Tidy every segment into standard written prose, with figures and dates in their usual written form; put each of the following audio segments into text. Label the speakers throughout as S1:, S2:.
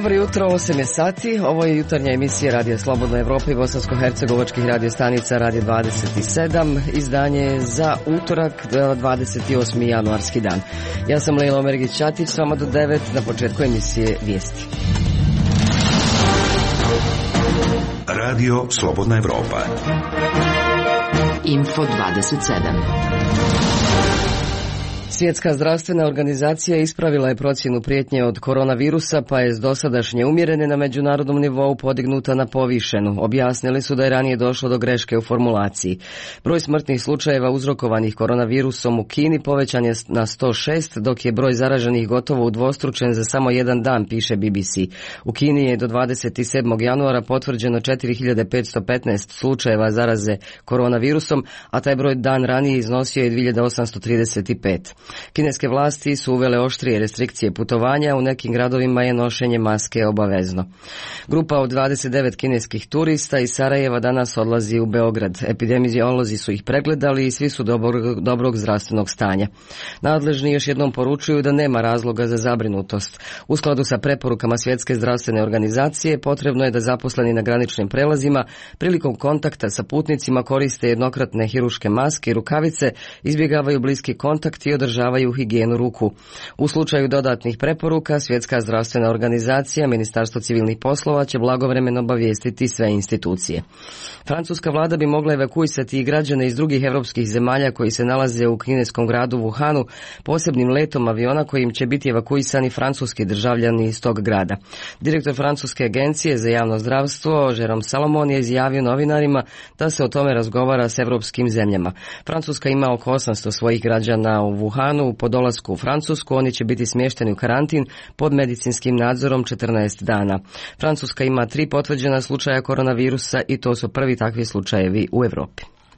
S1: Dobro jutro, 8 je sati. Ovo je jutarnja emisija Radija Slobodna Evropa i bosansko-hercegovačkih radiostanica Radio 27. Izdanje za utorak, 28. januarski dan. Ja sam Lejla Omergić-Ćatić, s vama do 9, na početku emisije Vijesti.
S2: Radio Slobodna Evropa.
S3: Info 27.
S1: Svjetska zdravstvena organizacija ispravila je procjenu prijetnje od koronavirusa, pa je s dosadašnje umjerene na međunarodnom nivou podignuta na povišenu. Objasnili su da je ranije došlo do greške u formulaciji. Broj smrtnih slučajeva uzrokovanih koronavirusom u Kini povećan je na 106, dok je broj zaraženih gotovo udvostručen za samo jedan dan, piše BBC. U Kini je do 27. januara potvrđeno 4515 slučajeva zaraze koronavirusom, a taj broj dan ranije iznosio je 2835. Kineske vlasti su uvele oštrije restrikcije putovanja, u nekim gradovima je nošenje maske obavezno. Grupa od 29 kineskih turista iz Sarajeva danas odlazi u Beograd. Epidemiolozi su ih pregledali i svi su dobrog zdravstvenog stanja. Nadležni još jednom poručuju da nema razloga za zabrinutost. U skladu sa preporukama Svjetske zdravstvene organizacije potrebno je da zaposleni na graničnim prelazima prilikom kontakta sa putnicima koriste jednokratne hiruške maske i rukavice, izbjegavaju bliski kontakt i održavaju higijenu ruku. U slučaju dodatnih preporuka, Svjetska zdravstvena organizacija, Ministarstvo civilnih poslova će blagovremeno obavijestiti sve institucije. Francuska vlada bi mogla evakuisati i građane iz drugih evropskih zemalja koji se nalaze u kineskom gradu Wuhanu posebnim letom aviona kojim će biti evakuisani francuski državljani iz tog grada. Direktor Francuske agencije za javno zdravstvo, Jérôme Salomon, je izjavio novinarima da se o tome razgovara s evropskim zemljama. Francuska ima oko 800 svojih građana u Wuhanu. Po dolasku u Francusku oni će biti smješteni u karantin pod medicinskim nadzorom 14 dana. Francuska ima 3 potvrđena slučaja koronavirusa i to su prvi takvi slučajevi u Europi.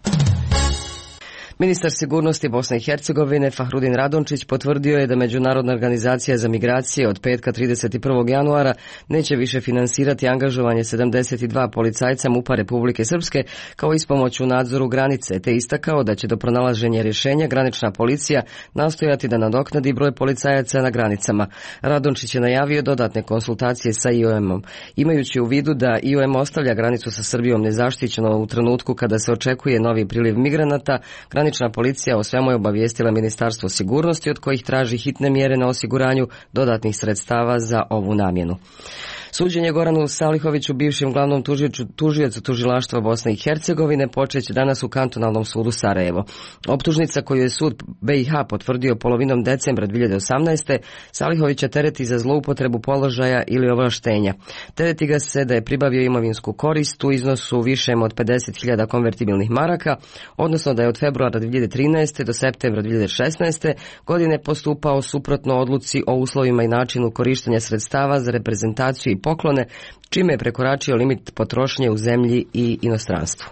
S1: Ministar sigurnosti Bosne i Hercegovine Fahrudin Radončić potvrdio je da Međunarodna organizacija za migracije od petka 31. januara neće više finansirati angažovanje 72 policajca MUP-a Republike Srpske kao ispomoć u nadzoru granice, te istakao da će do pronalaženja rješenja granična policija nastojati da nadoknadi broj policajaca na granicama. Radončić je najavio dodatne konsultacije sa IOM-om. Imajući u vidu da IOM ostavlja granicu sa Srbijom nezaštićeno u trenutku kada se očekuje novi priliv migranata, granična policija o svemu je obavijestila Ministarstvo sigurnosti, od kojih traži hitne mjere na osiguranju dodatnih sredstava za ovu namjenu. Suđenje Goranu Salihoviću, bivšem glavnom tužiocu tužilaštva Bosne i Hercegovine, počeće danas u kantonalnom sudu Sarajevo. Optužnica koju je sud BiH potvrdio polovinom decembra 2018. Salihovića tereti za zloupotrebu položaja ili ovlaštenja. Tereti ga se da je pribavio imovinsku korist u iznosu višem od 50.000 konvertibilnih maraka, odnosno da je od februara 2013. do septembra 2016. godine postupao suprotno odluci o uslovima i načinu korištenja sredstava za reprezentaciju i poklone, čime je prekoračio limit potrošnje u zemlji i inostranstvu.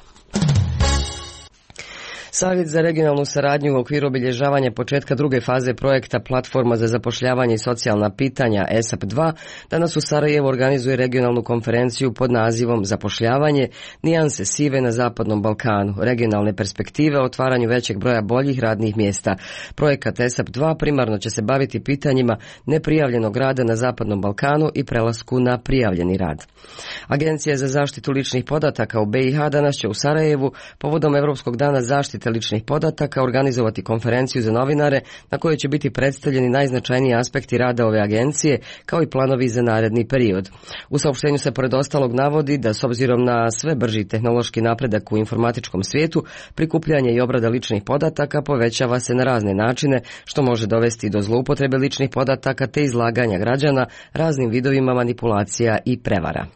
S1: Savjet za regionalnu saradnju u okviru obilježavanja početka druge faze projekta Platforma za zapošljavanje i socijalna pitanja ESAP 2 danas u Sarajevu organizuje regionalnu konferenciju pod nazivom Zapošljavanje, nijanse sive na Zapadnom Balkanu, regionalne perspektive o otvaranju većeg broja boljih radnih mjesta. Projekat ESAP 2 primarno će se baviti pitanjima neprijavljenog rada na Zapadnom Balkanu i prelasku na prijavljeni rad. Agencija za zaštitu ličnih podataka u BiH danas će u Sarajevu povodom Europskog dana zaštite ličnih podataka organizovati konferenciju za novinare na kojoj će biti predstavljeni najznačajniji aspekti rada ove agencije kao i planovi za naredni period. U saopštenju se pored ostalog navodi da s obzirom na sve brži tehnološki napredak u informatičkom svijetu, prikupljanje i obrada ličnih podataka povećava se na razne načine, što može dovesti do zloupotrebe ličnih podataka te izlaganja građana raznim vidovima manipulacija i prevara.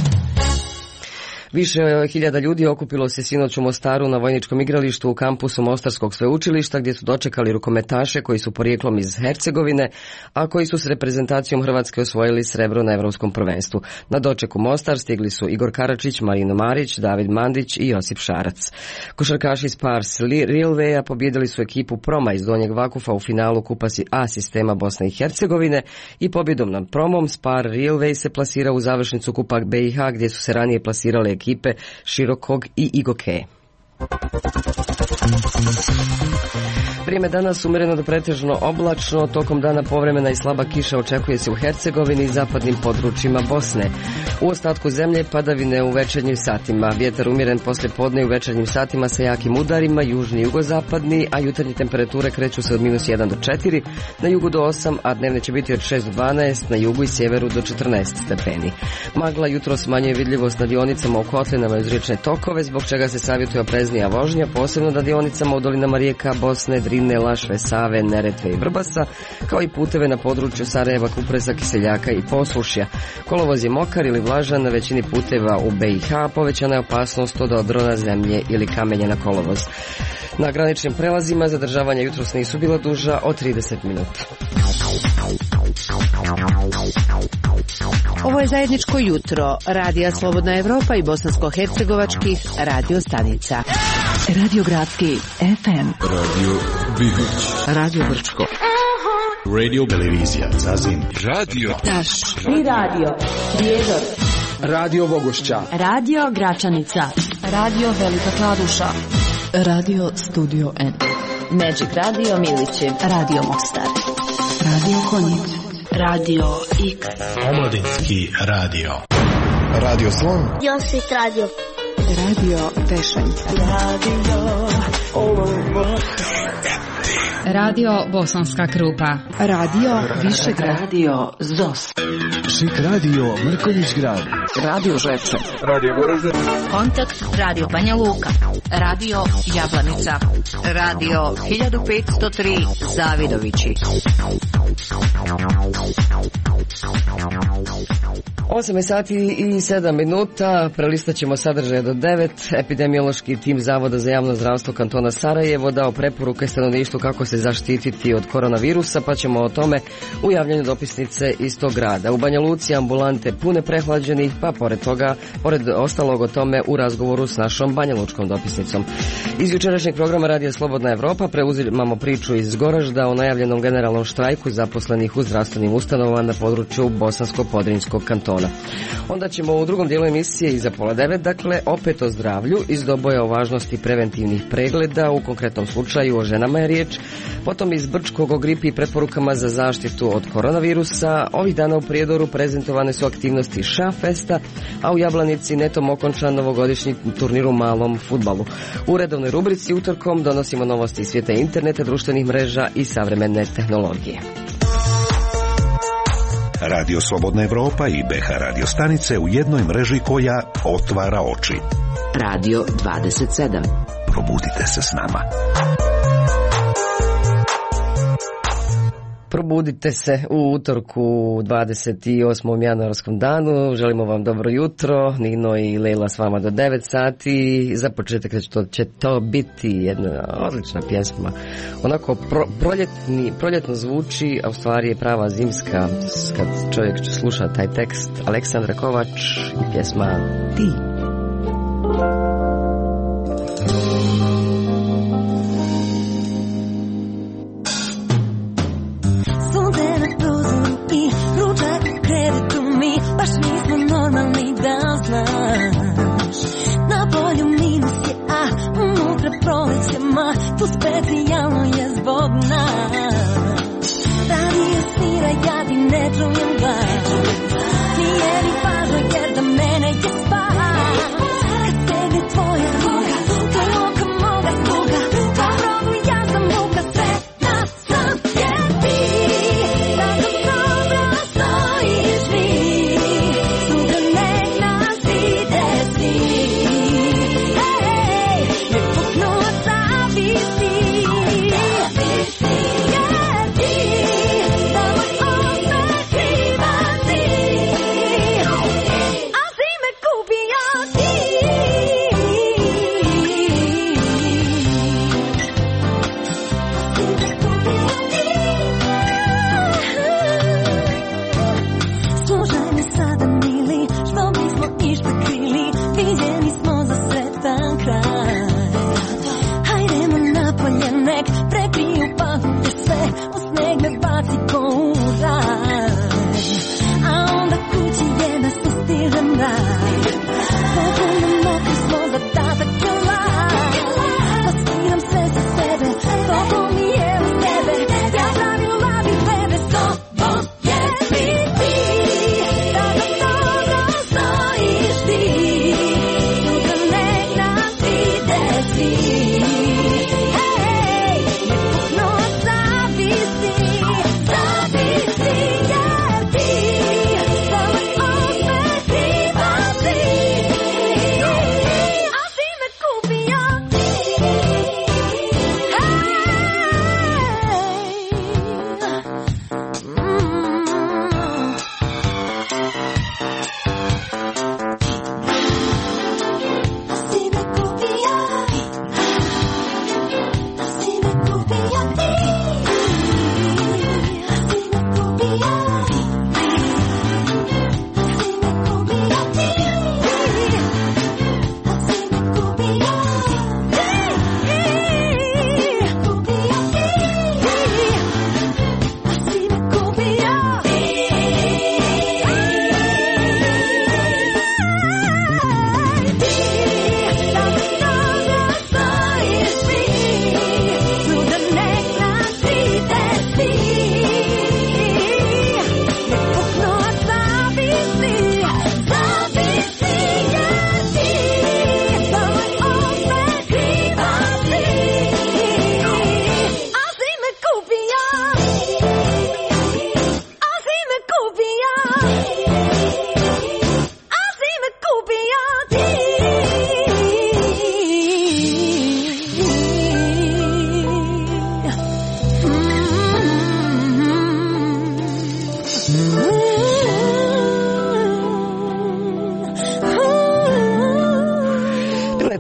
S1: Više hiljada ljudi okupilo se sinoć u Mostaru na vojničkom igralištu u kampusu Mostarskog sveučilišta, gdje su dočekali rukometaše koji su porijeklom iz Hercegovine, a koji su s reprezentacijom Hrvatske osvojili srebro na Evropskom prvenstvu. Na doček u Mostar stigli su Igor Karačić, Marino Marić, David Mandić i Josip Šarac. Košarkaši iz Pars Railwaya pobjedili su ekipu Proma iz Donjeg Vakufa u finalu Kupa A sistema Bosne i Hercegovine i pobjedom nad Promom Spar Railway se plasira u završnicu Kupa BiH, gdje su se ranije plasirale ekipe Širokog i Igoke. Vrijeme danas umjereno do pretežno oblačno, tokom dana povremena i slaba kiša očekuje se u Hercegovini i zapadnim područjima Bosne. U ostatku zemlje padavine u večernjim satima, vjetar umjeren poslije podne i u večernjim satima sa jakim udarima, južni i jugozapadni, a jutarnje temperature kreću se od -1 do 4, na jugu do 8, a dnevne će biti od 6 do 12, na jugu i sjeveru do 14 stepeni. Magla jutro smanjuje vidljivost na dionicama u kotlinama uz riječne tokove, zbog čega se savjetuje opreznija vožnja, posebno na dionicama u dolinama rijeka Bosne, Drine, Lašve, Save, Neretve i Vrbasa, kao i puteve na području Sarajeva, Kupresa, Kiseljaka i Poslušja. Kolovoz je mokar ili vlažan na većini puteva u BiH, povećana je opasnost od odrona zemlje ili kamenja na kolovoz. Na graničnim prelazima zadržavanja jutros nisu bila duža od 30 minuta.
S3: Ovo je zajedničko jutro Radija Slobodna Evropa i bosansko-hercegovačkih radio stanica. Radio Gradski FM,
S4: Radio Bihoć,
S3: Radio Brčko,
S4: Radio Televizija Zazim, Radio
S3: Taš i Radio Prijedor,
S5: Radio Bogošća,
S6: Radio Gračanica, Radio Velika Kladuša,
S3: Radio Studio N,
S6: Magic Radio Milići,
S3: Radio Mostar, Radio Konjic,
S6: Radio X,
S4: Omladinski radio,
S5: Radio Slon,
S7: Josit Radio,
S3: Radio Tešanjca,
S8: Radio Bosanska Krupa,
S3: Radio Višegrad,
S6: Radio ZOS,
S5: Šik Radio Mrkonjić Grad,
S3: Radio Žepče,
S5: Radio Goražde,
S8: Kontakt Radio Banja Luka, Radio Jablanica, Radio 1503 Zavidovići.
S1: 8 sati i 7 minuta, prelistat ćemo sadržaje do 9. Epidemiološki tim Zavoda za javno zdravstvo kantona Sarajevo dao preporuke stanovništvu kako se zaštititi od koronavirusa, pa ćemo o tome u javljanju dopisnice iz tog grada. U Banja Luci ambulante pune prehlađenih, pa pored ostalog o tome u razgovoru s našom banjalučkom dopisnicom. Iz jučerašnjeg programa Radija Slobodna Evropa preuzimamo priču iz Goražda o najavljenom generalnom štrajku zaposlenih u zdravstvenim ustanovama na području Bosansko-Podrinjskog kantona. Onda ćemo u drugom dijelu emisije iza 8:30, dakle, opet o zdravlju, iz doboja o važnosti preventivnih pregleda, u konkretnom slučaju o ženama je riječ, potom iz Brčkog o gripi i preporukama za zaštitu od koronavirusa. Ovih dana u Prijedoru prezentovane su aktivnosti Šafesta, a u Jablanici netom okončan novogodišnji turnir u malom fudbalu. U redovnoj rubrici utorkom donosimo novosti iz svijeta interneta, društvenih mreža i savremene tehnologije.
S2: Radio Slobodna Evropa i BH radio stanice u jednoj mreži koja otvara oči.
S3: Radio 27.
S2: Probudite se s nama.
S1: Probudite se u utorku 28. januarskom danu. Želimo vam dobro jutro. Nino i Lejla s vama do 9 sati. Za početak će to biti jedna odlična pjesma. Onako proljetno zvuči, a u stvari je prava zimska. Kad čovjek će slušati taj tekst, Aleksandra Kovač i pjesma Ti.
S7: Baš nismo normalni, da znaš. Na polju minus je, a unutra prolećema. Tu specijalno je zbog nas. Radio svira, ja ti ne čujem glas. Nije mi važno jer za mene je spas. Kad tebi tvoja ruka, to je oka moga sluga. To probu ja sam muka, sve da sam je ti. Tako dobro stojiš mi.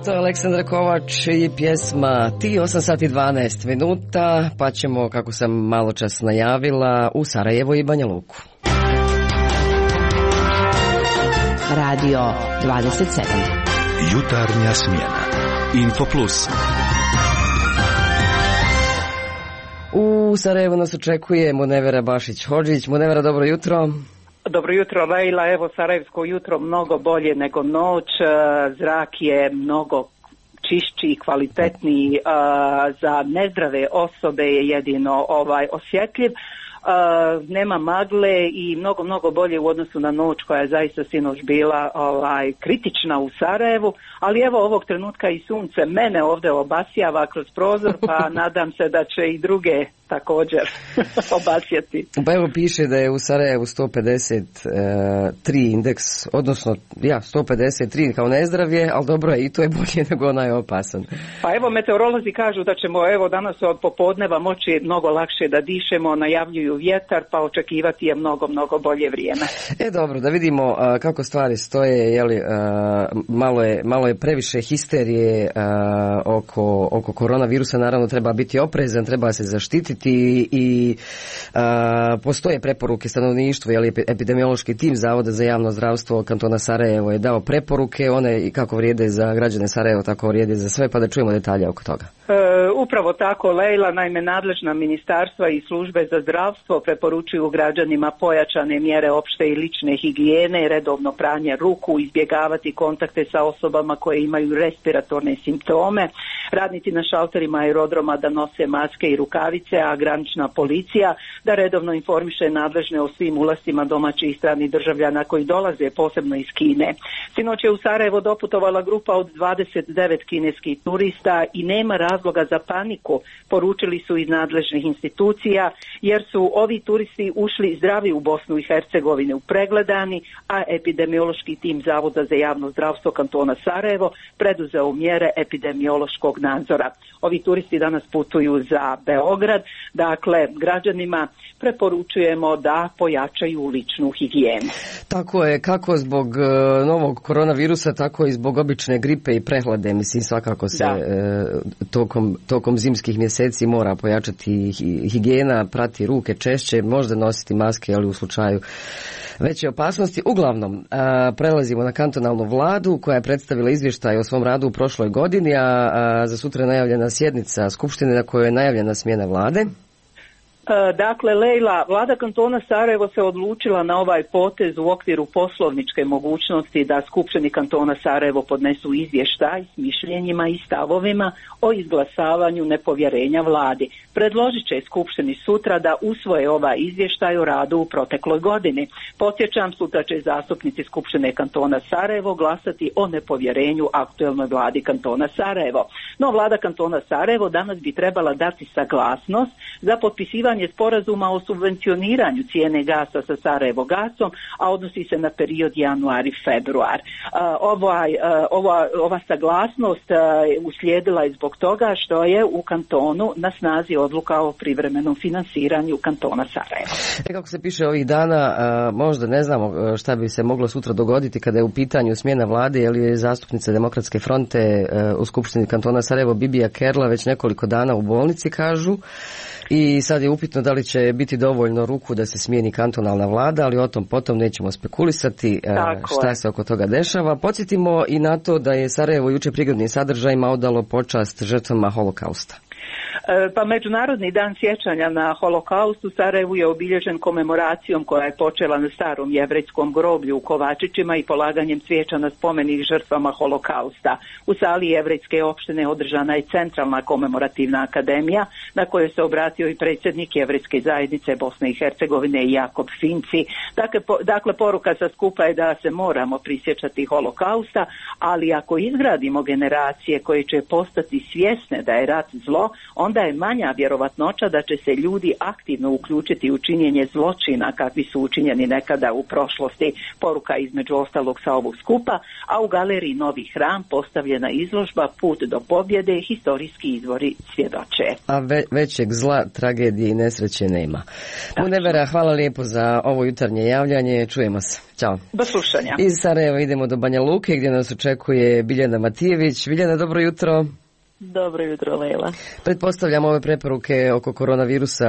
S1: To je Aleksandra Kovač i pjesma Ti, 8 sati 12 minuta, pa ćemo, kako sam malo čas najavila, u Sarajevo i Banja Luku.
S3: Radio 27.
S2: Jutarnja smjena. Info Plus.
S1: U Sarajevu nas očekuje Munevera Bašić-Hodžić. Munevera, dobro jutro.
S9: Dobro jutro, Lejla. Evo, sarajevsko jutro mnogo bolje nego noć. Zrak je mnogo čišći i kvalitetniji. Za nezdrave osobe je jedino osjetljiv. Nema magle i mnogo bolje u odnosu na noć koja je zaista sinoć bila kritična u Sarajevu, ali evo ovog trenutka i sunce mene ovdje obasjava kroz prozor, pa nadam se da će i druge također obasjati.
S1: Pa evo piše da je u Sarajevu 153 indeks, odnosno 153 kao nezdravlje, ali dobro je, i to je bolje nego onaj opasan. Pa
S9: evo meteorolozi kažu da ćemo danas od popodneva moći mnogo lakše da dišemo, najavljuju vjetar, pa očekivati je mnogo bolje vrijeme. Dobro,
S1: da vidimo kako stvari stoje, jeli, malo je previše histerije oko koronavirusa, naravno treba biti oprezan, treba se zaštititi i postoje preporuke stanovništvu, jeli, epidemiološki tim Zavoda za javno zdravstvo kantona Sarajevo je dao preporuke, one kako vrijede za građane Sarajeva, tako vrijede za sve, pa da čujemo detalje oko toga.
S9: Upravo tako, Lejla, naime nadležna ministarstva i službe za zdravstvo preporučuju građanima pojačane mjere opšte i lične higijene, redovno pranje ruku, izbjegavati kontakte sa osobama koje imaju respiratorne simptome, radnici na šalterima aerodroma da nose maske i rukavice, a granična policija da redovno informiše nadležne o svim ulascima domaćih i stranih državljana koji dolaze, posebno iz Kine. Sinoć je u Sarajevo doputovala grupa od 29 kineskih turista i nema razloga za paniku, poručili su iz nadležnih institucija, jer su ovi turisti ušli zdravi u Bosnu i Hercegovinu pregledani, a epidemiološki tim Zavoda za javno zdravstvo kantona Sarajevo preduzeo mjere epidemiološkog nadzora. Ovi turisti danas putuju za Beograd, dakle građanima preporučujemo da pojačaju ličnu higijenu.
S1: Tako je, kako zbog novog koronavirusa, tako i zbog obične gripe i prehlade, mislim svakako se tokom zimskih mjeseci mora pojačati higijena, prati ruke češće, možda nositi maske, ali u slučaju veće opasnosti. Uglavnom, prelazimo na kantonalnu vladu koja je predstavila izvještaj o svom radu u prošloj godini, a za sutra je najavljena sjednica Skupštine na kojoj je najavljena smjena vlade.
S9: Dakle, Lejla, vlada kantona Sarajevo se odlučila na ovaj potez u okviru poslovničke mogućnosti da Skupštini kantona Sarajevo podnesu izvještaj s mišljenjima i stavovima o izglasavanju nepovjerenja vladi. Predložit će Skupštini sutra da usvoje ovaj izvještaj o radu u protekloj godini. Podsjećam, sutra će zastupnici Skupštine kantona Sarajevo glasati o nepovjerenju aktuelnoj vladi kantona Sarajevo. No, vlada kantona Sarajevo danas bi trebala dati saglasnost za potpisivanje sporazuma o subvencioniranju cijene gasa sa Sarajevo gasom, a odnosi se na period januar-februar. Ova saglasnost uslijedila je zbog toga što je u kantonu na snazi odluka o privremenom finansiranju kantona Sarajevo.
S1: Kako se piše ovih dana, možda ne znamo šta bi se moglo sutra dogoditi kada je u pitanju smjena vlade, jer je zastupnica Demokratske fronte u Skupštini kantona Sarajevo Bibija Kerla već nekoliko dana u bolnici, kažu. I sad je upitno da li će biti dovoljno ruku da se smijeni kantonalna vlada, ali o tom potom nećemo spekulisati šta se oko toga dešava. Podsjetimo i na to da je Sarajevo jučer prigodnim sadržajima odalo počast žrtvama holokausta.
S9: Pa Međunarodni dan sjećanja na holokaust u Sarajevu je obilježen komemoracijom koja je počela na starom jevrejskom groblju u Kovačićima i polaganjem cvijeća na spomenik žrtvama holokausta. U sali jevrejske opštine održana je centralna komemorativna akademija na kojoj se obratio i predsjednik jevrejske zajednice Bosne i Hercegovine Jakob Finci. Dakle, poruka sa skupa je da se moramo prisjećati holokausta, ali ako izgradimo generacije koje će postati svjesne da je rat zlo, onda je manja vjerovatnoća da će se ljudi aktivno uključiti u činjenje zločina kakvi su učinjeni nekada u prošlosti. Poruka između ostalog sa ovog skupa, a u galeriji Novi hram postavljena izložba Put do pobjede, historijski izvori svjedoče.
S1: A većeg zla, tragedije i nesreće nema. Munevera, hvala lijepo za ovo jutarnje javljanje. Čujemo se. Ćao.
S9: Do slušanja.
S1: Iz Sarajeva idemo do Banja Luke gdje nas očekuje Biljana Matijević. Biljana, dobro jutro.
S10: Dobro jutro, Lejla.
S1: Pretpostavljam ove preporuke oko koronavirusa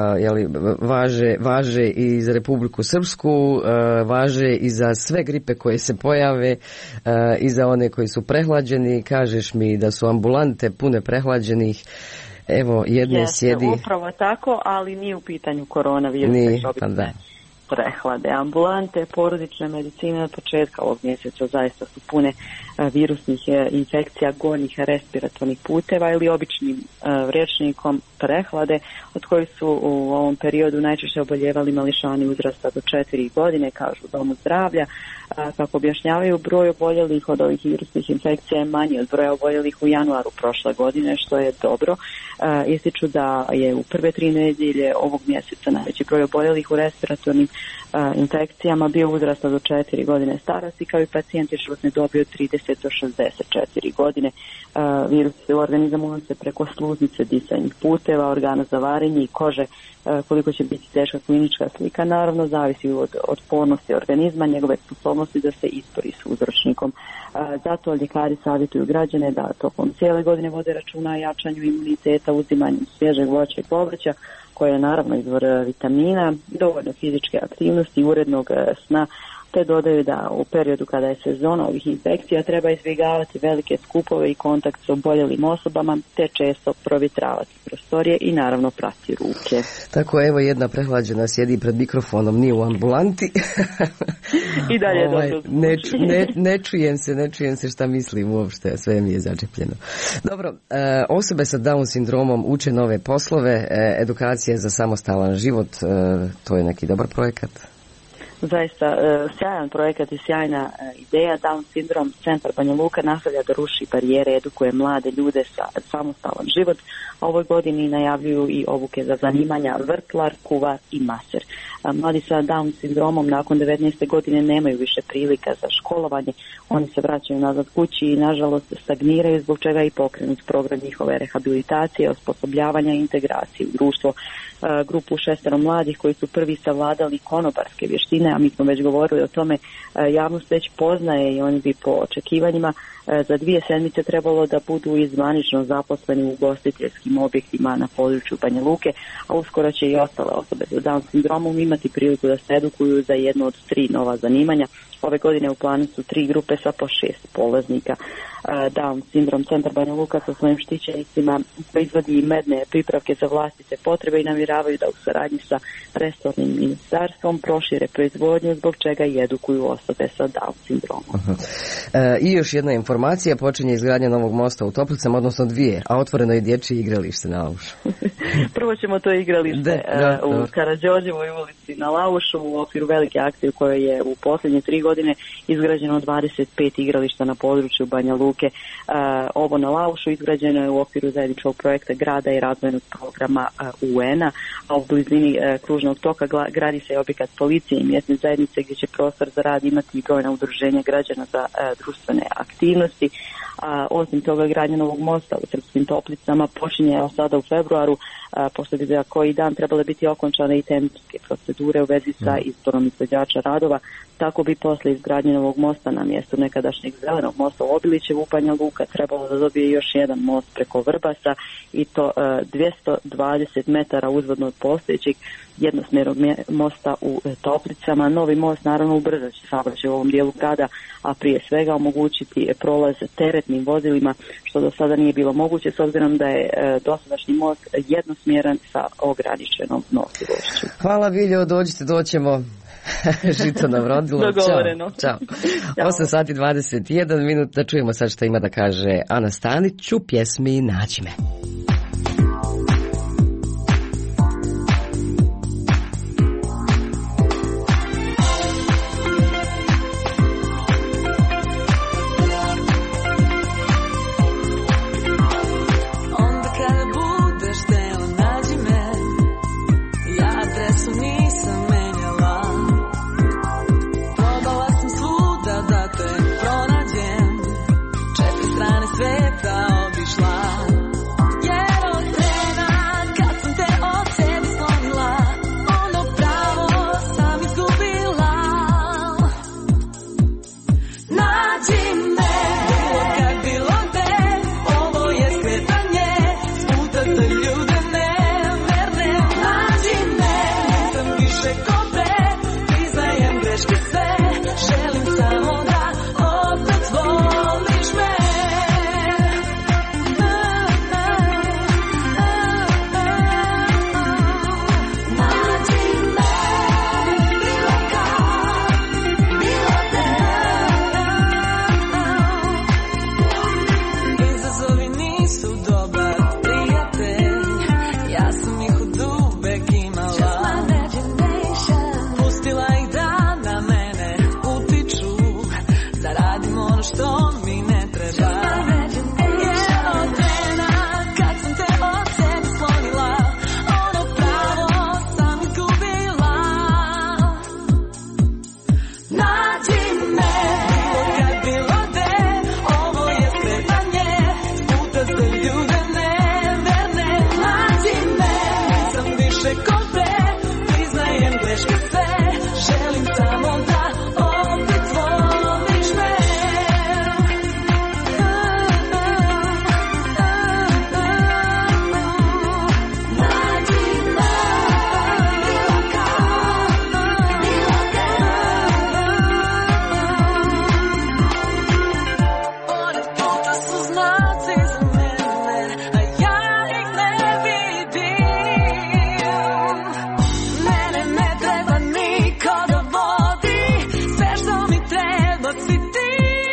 S1: važe i za Republiku Srpsku, važe i za sve gripe koje se pojave, i za one koji su prehlađeni. Kažeš mi da su ambulante pune prehlađenih. Evo, jedne sjedi...
S10: Upravo tako, ali nije u pitanju koronavirusa.
S1: Nije, pa da.
S10: Prehlade. Ambulante porodične medicine od početka ovog mjeseca zaista su pune virusnih infekcija gornjih respiratornih puteva ili običnim rječnikom prehlade, od kojih su u ovom periodu najčešće oboljevali mališani uzrasta do 4 godine, kažu u Domu zdravlja. Kako objašnjavaju, broj oboljelih od ovih virusnih infekcija je manji od broja oboljelih u januaru prošle godine, što je dobro. Ističu da je u prve 3 nedjelje ovog mjeseca najveći broj oboljelih u respiratornim infekcijama bio uzrasta do 4 godine starosti, kao i pacijenti životne dobi od 30 do 64 godine. Virus u organizmu on se preko sluznice, disajnih puteva, organa za varenje i kože. Koliko će biti teška klinička slika, naravno zavisi od otpornosti organizma, njegove sposobnosti da se ispori s uzročnikom. Zato ljekari savjetuju građane da tokom cijele godine vode računa o jačanju imuniteta, uzimanjem svježeg voća i povrća, koje je naravno izvor vitamina, dovoljno fizičke aktivnosti i urednog sna, te dodaju da u periodu kada je sezona ovih infekcija treba izbjegavati velike skupove i kontakt s oboljelim osobama, te često provjetravati prostorije i naravno prati ruke.
S1: Tako, evo, jedna prehlađena sjedi pred mikrofonom, nije u ambulanti.
S10: I dalje dobro zvuči.
S1: Ne čujem se šta mislim uopšte, sve mi je začepljeno. Dobro, osobe sa Down sindromom uče nove poslove, edukacija za samostalan život, to je neki dobar projekat.
S10: Zaista sjajan projekat i sjajna ideja. Down sindrom Centar Banja Luka nastavlja da ruši barijere, edukuje mlade ljude za samostalan život, a ovoj godini najavljuju i obuke za zanimanja vrtlar, kuvar i maser. Mladi sa Down sindromom nakon 19. godine nemaju više prilika za školovanje, oni se vraćaju nazad kući i nažalost stagniraju, zbog čega i pokrenut program njihove rehabilitacije, osposobljavanja i integracije u društvo. Grupu 6 mladih koji su prvi savladali konobarske vještine, a mi smo već govorili o tome, javnost već poznaje i oni bi po očekivanjima za 2 sedmice trebalo da budu izvanično zaposleni u ugostiteljskim objektima na području Banja Luke, a uskoro će i ostale osobe sa Down sindromom imati priliku da se edukuju za jedno od 3 nova zanimanja. Ove godine u planu su 3 grupe sa po 6 polaznika. Down sindrom Centar Banja Luka sa svojim štićenicima proizvodi medne pripravke za vlastite potrebe i namjeravaju da u saradnji sa resornim ministarstvom prošire proizvodnju, zbog čega i edukuju osobe sa Down sindromom.
S1: I još jedna informacija, počinje izgradnja novog mosta u Toplicama, odnosno 2, a otvoreno je dječje igralište na Laušu.
S10: Prvo ćemo to igralište u Karađorđevoj ulici na Laušu u okviru velike akcije u kojoj je u posljednje 3 godine izgrađeno 25 igrališta na području Banja Luke. Ovo na Laušu izgrađeno je u okviru zajedničkog projekta grada i razvojnog programa UN-a, a u blizini kružnog toka gradi se objekat policije i mjesne zajednice gdje će prostor za rad imati i brojna udruženja građana za društvene aktivnosti. Osim toga, gradnja novog mosta u Srpskim Toplicama počinje sada u februaru, pošto bi za koji dan trebale biti okončane i tehničke procedure u vezi sa izborom izvođača radova. Tako bi posle izgradnje novog mosta na mjestu nekadašnjeg zelenog mosta u Obilićevu Banja Luka trebalo da dobije još jedan most preko Vrbasa, i to 220 metara uzvodno od postojećeg jednosmjernog mosta u Toplicama. Novi most naravno ubrzat će saobraćaj u ovom dijelu grada, a prije svega omogućiti prolaz teretnim vozilima, što do sada nije bilo moguće s obzirom da je dosadašnji most jednosmjeran sa ograničenom nosivošću.
S1: Hvala, Viljo, doćemo. Žito nam rodilo.
S10: Dogovoreno.
S1: Ćao. 8:21, da čujemo sad što ima da kaže Ana Stanić u pjesmi Nađi me.
S7: Onda kada budeš mi ne treba. Od trena kad sam te od sebe sklonila, ono pravo sam izgubila. Nađi me, kad bilo gde, ovo je skretanje, puta za ljude neverne. Nađi me, sam više ko pre, priznajem greške sve, želim samo da opet voliš me. Nađi me, bilo kad, bilo pored puta su znaci za mene, a ja ih ne vidim. Mene ne treba niko da vodi, sve što mi treba si ti.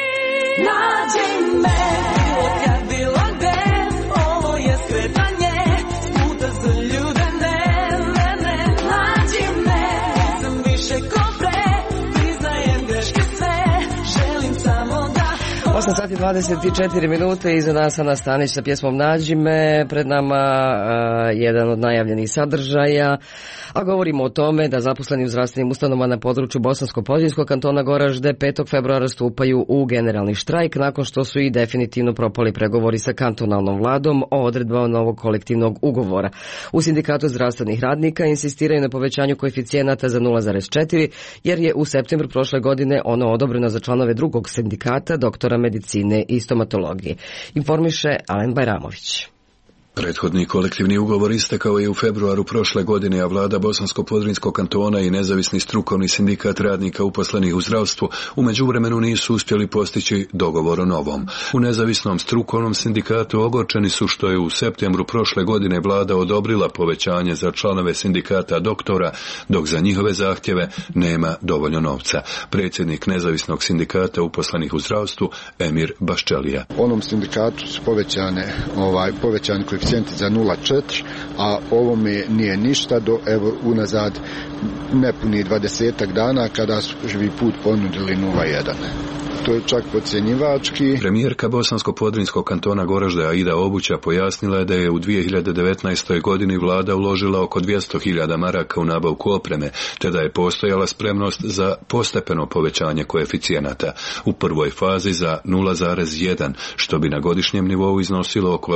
S7: Nađi me, bilo kad, bilo gde, ovo je skretanje, puta za ljude neverne. Nađi me, nisam više ko pre, priznajem greške sve, želim samo da
S1: 8 sati 24 minute, iza nas Ana Stanić sa pjesmom Nađi me, pred nama jedan od najavljenih sadržaja, a govorimo o tome da zaposleni u zdravstvenim ustanovama na području Bosansko-Poljskog kantona Goražde 5. februara stupaju u generalni štrajk nakon što su i definitivno propali pregovori sa kantonalnom vladom o odredbama novog kolektivnog ugovora. U sindikatu zdravstvenih radnika insistiraju na povećanju koeficijenata za 0,4 jer je u septembru prošle godine ono odobreno za članove drugog sindikata, doktora medicine i stomatologije. Informiše Alen Bajramović.
S11: Prethodni kolektivni ugovor istekao je u februaru prošle godine, a vlada Bosansko-Podrinjskog kantona i nezavisni strukovni sindikat radnika uposlenih u zdravstvu u međuvremenu nisu uspjeli postići dogovor o novom. U nezavisnom strukovnom sindikatu ogorčeni su što je u septembru prošle godine vlada odobrila povećanje za članove sindikata doktora, dok za njihove zahtjeve nema dovoljno novca. Predsjednik nezavisnog sindikata uposlenih u zdravstvu Emir Baščelija.
S12: Onom sindikatu su povećani koeficijenti za 0,4, a ovome nije ništa do unazad nepuni 20 dana kada su živi put ponudili 0,1. To je čak podcjenjivački.
S11: Premijerka Bosansko-Podrinjskog kantona Goražde Aida Obuća pojasnila je da je u 2019. godini vlada uložila oko 200.000 maraka u nabavku opreme, te da je postojala spremnost za postepeno povećanje koeficijenata. U prvoj fazi za 0,1, što bi na godišnjem nivou iznosilo oko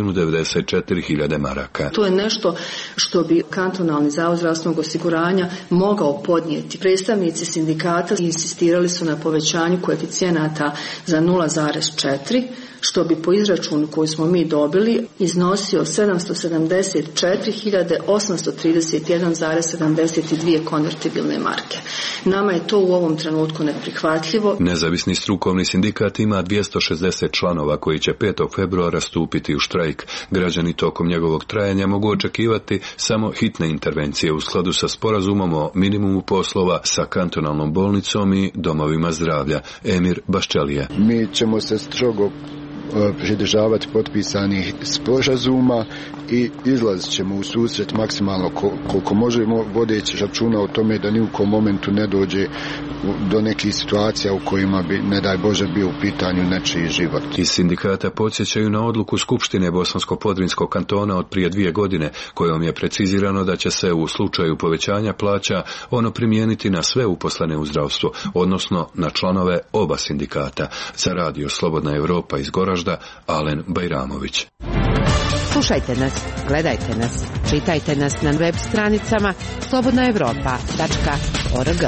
S11: 194.000 maraka.
S13: To je nešto što bi kantonalni zavod zdravstvenog osiguranja mogao podnijeti. Predstavnici sindikata insistirali su na povećanju koeficijenata za 0,4, što bi po izračunu koji smo mi dobili iznosio 774.831,72 konvertibilne marke. Nama je to u ovom trenutku neprihvatljivo.
S11: Nezavisni strukovni sindikat ima 260 članova koji će 5. februara stupiti u štrajk. Građani tokom njegovog trajanja mogu očekivati samo hitne intervencije u skladu sa sporazumom o minimumu poslova sa kantonalnom bolnicom i domovima zdravlja. Emir Baščelija.
S12: Mi ćemo se strogo pridržavati potpisanih sporazuma i izlazit ćemo u susret maksimalno koliko možemo, vodeći računa o tome da ni u kom momentu ne dođe do nekih situacija u kojima bi, ne daj Bože, bio u pitanju nečiji život.
S11: Iz sindikata podsjećaju na odluku Skupštine Bosansko-Podrinjskog kantona od prije 2 godine, kojom je precizirano da će se u slučaju povećanja plaća ono primijeniti na sve uposlene u zdravstvu, odnosno na članove oba sindikata. Za Radio Slobodna Europa iz Goražda, Alen Bajramović.
S3: Slušajte nas, gledajte nas, čitajte nas na web stranicama slobodnaevropa.org.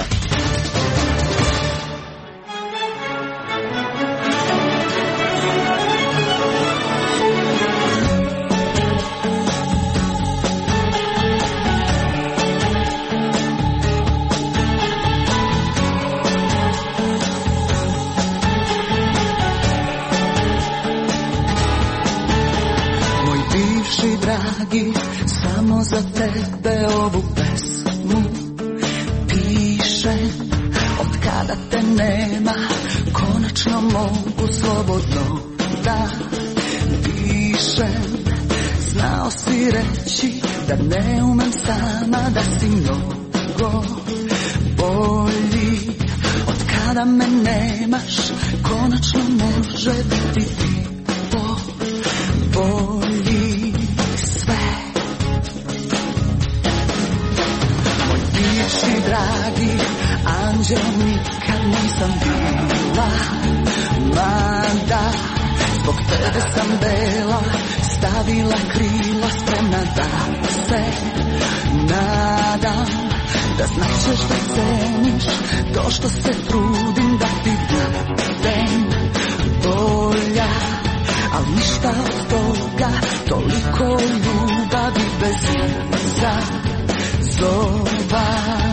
S7: Dragi, samo za tebe ovu pesmu pišem. Od kada te nema, konačno mogu slobodno da dišem. Znao si reći da ne umem sama, da si mnogo bolji. Od kada
S14: kada me nemaš, konačno može biti bilo bolji sve. Moj bivši dragi anđel, nikad nisam bila, mada zbog tebe sam bela, stavila krila, spremna da se nadam, da značeš da ceniš to što se trudim da ti budem bolja. Al ništa od toga, toliko ljubavi bez izazova.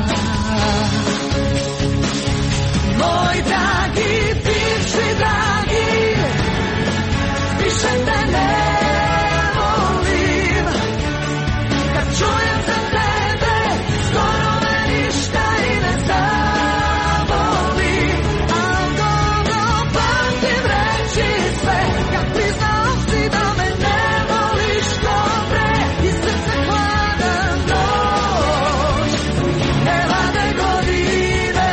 S14: Moj dragi, bivši dragi, više te ne volim. Kad čujem za tebe, skoro me ništa i ne zavoli. Al dobro pamtim reći sve, kad priznao si da me ne voliš dobre i srce hlada noć, ne vade godine.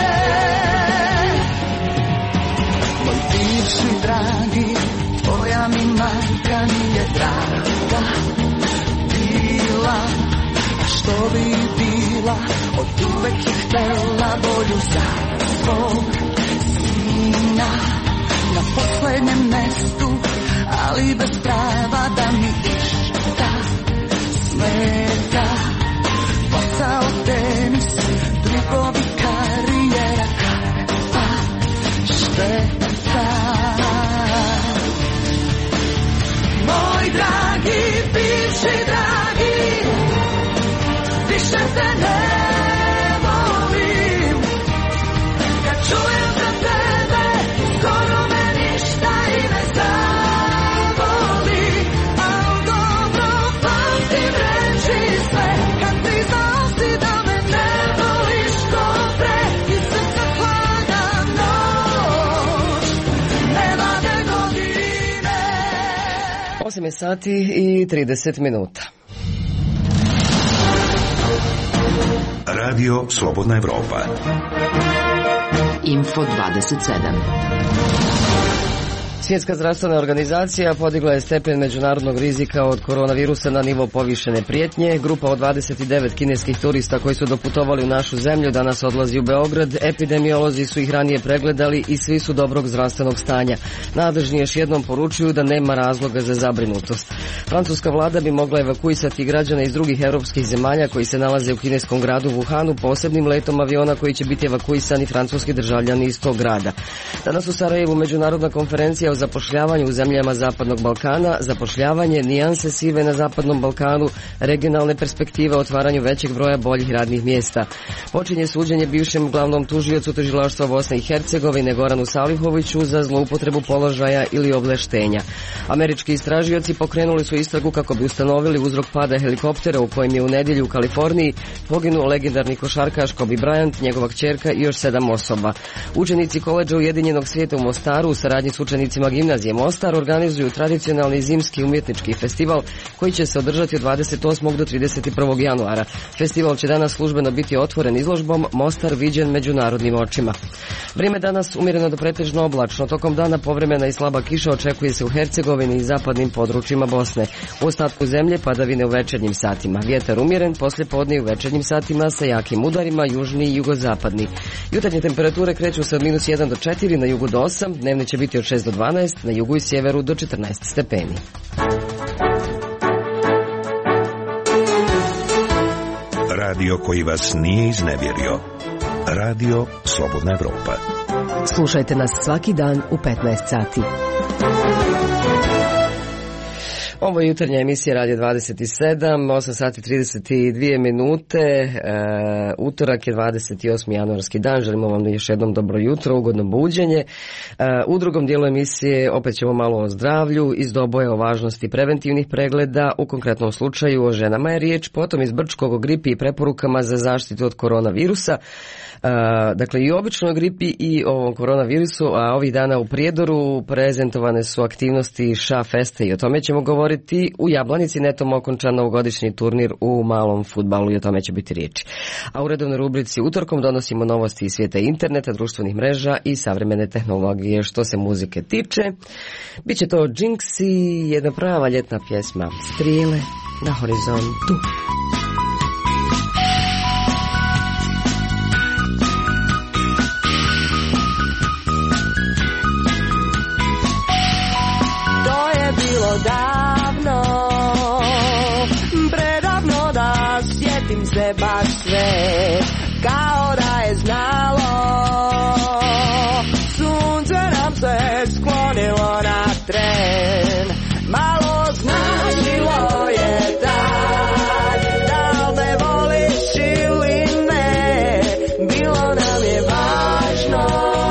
S14: Moj bivši dragi, tvoja mi majka nije draga bila, a što bi bila, od uvek je htela bolju za svog sina. Na poslednjem mestu, ali bez prava da mi išta smeta. Posao, tenis, drugovi, karijera, kakva šteta. Moj dragi, bivši dragi, više te ne volim. Kad čujem za tebe, skoro me ništa i ne zavoli. Al dobro pamtim reći sve, kad priznao si da me ne voliš dobre i srce hlada noć, ne vade godine.
S1: 8 sati i 30 minuta.
S2: Radio Slobodna Evropa.
S3: Info 27.
S1: Svjetska zdravstvena organizacija podigla je stepen međunarodnog rizika od koronavirusa na nivo povišene prijetnje. Grupa od 29 kineskih turista koji su doputovali u našu zemlju danas odlazi u Beograd. Epidemiolozi su ih ranije pregledali i svi su dobrog zdravstvenog stanja. Nadležni još jednom poručuju da nema razloga za zabrinutost. Francuska vlada bi mogla evakuisati građane iz drugih europskih zemalja koji se nalaze u kineskom gradu Wuhanu posebnim letom aviona koji će biti evakuisani francuski državljani iz tog grada. Danas u Sarajevu međunarodna konferencija o zapošljavanju u zemljama Zapadnog Balkana, zapošljavanje, nijanse sive na Zapadnom Balkanu, regionalne perspektive o otvaranju većeg broja boljih radnih mjesta. Počinje suđenje bivšem glavnom tužiocu tužilaštva Bosne i Hercegovine Goranu Salihoviću za zloupotrebu položaja ili obleštenja. Američki istražioci pokrenuli su istragu kako bi ustanovili uzrok pada helikoptera u kojem je u nedjelju u Kaliforniji poginuo legendarni košarkaš Kobe Bryant, njegova kćerka i još 7 osoba. Učenici koledža Ujedinjenog svijeta u Mostaru u saradnji s učenicima gimnazije Mostar organizuju tradicionalni zimski umjetnički festival koji će se održati od 28. do 31. januara. Festival će danas službeno biti otvoren izložbom Mostar viđen međunarodnim očima. Vrijeme danas umjereno do pretežno oblačno. Tokom dana povremena i slaba kiša očekuje se u Hercegovini i zapadnim područjima Bosne. U ostatku zemlje padavine u večernjim satima. Vjetar umjeren, poslijepodne u večernjim satima sa jakim udarima, južni i jugozapadni. Jutarnje temperature kreću se od -1 do 4, na jugu do 8, dnevni će biti od 6 do 12, na jugu i sjeveru do 14 stepeni.
S2: Radio koji vas nije iznevjerio. Radio Slobodna Evropa.
S3: Slušajte nas svaki dan u 15 sati.
S1: Ovo je jutarnja emisija Radio 27, 8 sati 32 minute, utorak je 28. januarski dan, želimo vam još jednom dobro jutro, ugodno buđenje. U drugom dijelu emisije opet ćemo malo o zdravlju, iz doboja o važnosti preventivnih pregleda, u konkretnom slučaju o ženama je riječ, potom iz Brčkog o gripi i preporukama za zaštitu od koronavirusa. Dakle, i o običnoj gripi i o koronavirusu, a ovih dana u Prijedoru prezentovane su aktivnosti ŠA Feste i o tome ćemo govoriti. otvoriti u Jablanici netom okončan novogodišnji turnir u malom fudbalu i o tome će biti riječi. A u redovnoj rubrici utorkom donosimo novosti iz svijeta interneta, društvenih mreža i savremene tehnologije. Što se muzike tiče, bit će to Jinx i jedna prava ljetna pjesma Strijele na horizontu.
S15: Davno, predavno da sjetim se baš sve, kao da je znalo. Sunce nam se sklonilo na tren, malo značilo je tad, da li me voliš ili ne, bilo nam je važno.